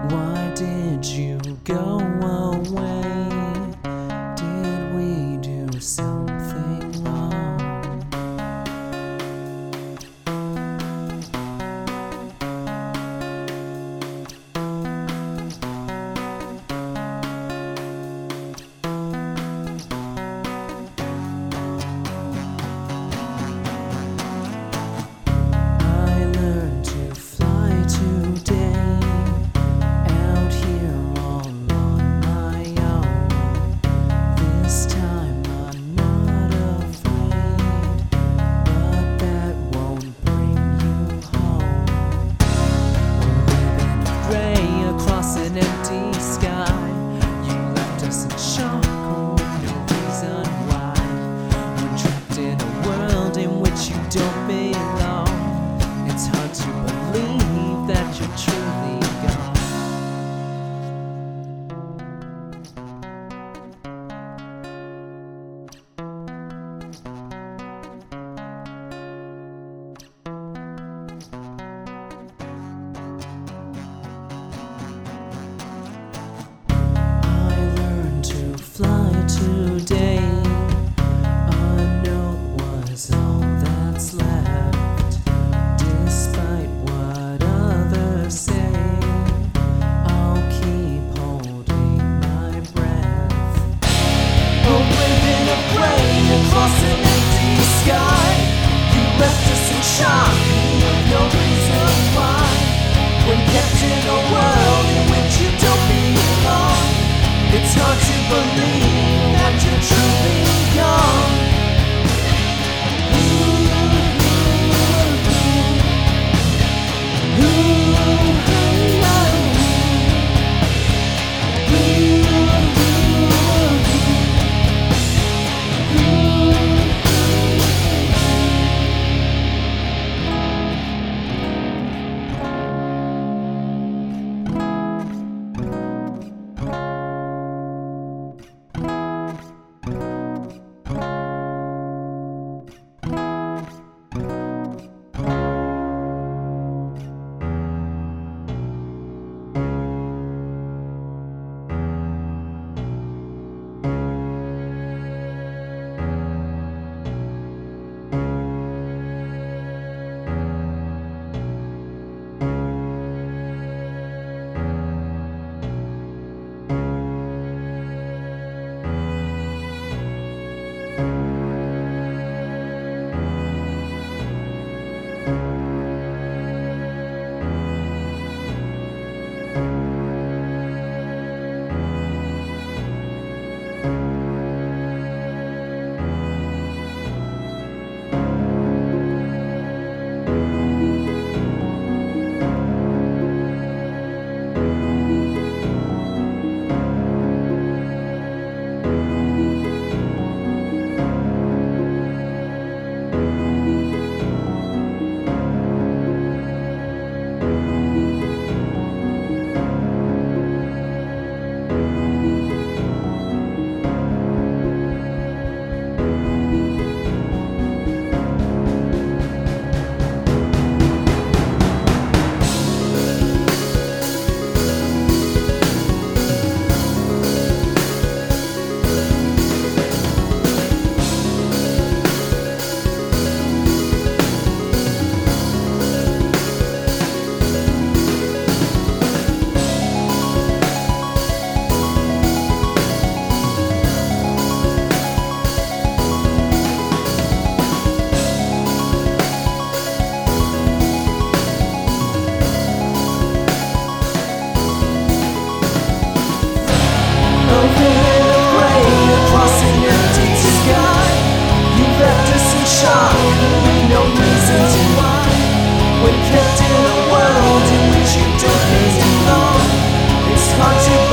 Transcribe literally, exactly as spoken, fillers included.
Why did you go away? Did we do something wrong? I learned to fly today. An empty sky, you left us in shock with no reason why. We're trapped in a world in which you don't belong. It's hard to believe that you're truly gone. Fly today, a note was all that's left. Despite what others say, I'll keep holding my breath. Oblivion of gray across an empty sky. You left us in shock with no reason why. When kept in a world in which you don't belong, it's hard to believe that you're truly gone. When kept in a world in which you don't belong, it's hard to